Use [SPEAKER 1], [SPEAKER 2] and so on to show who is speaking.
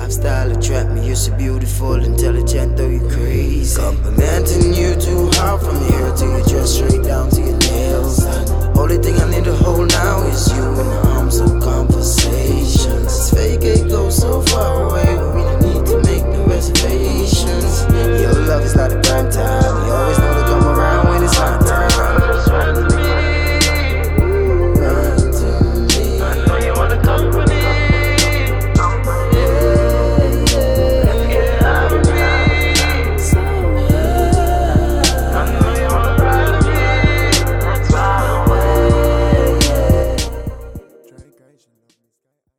[SPEAKER 1] lifestyle attract me. You're so beautiful, intelligent, though you crazy. Complimenting you too hard from your hair to your dress, straight down to your neck.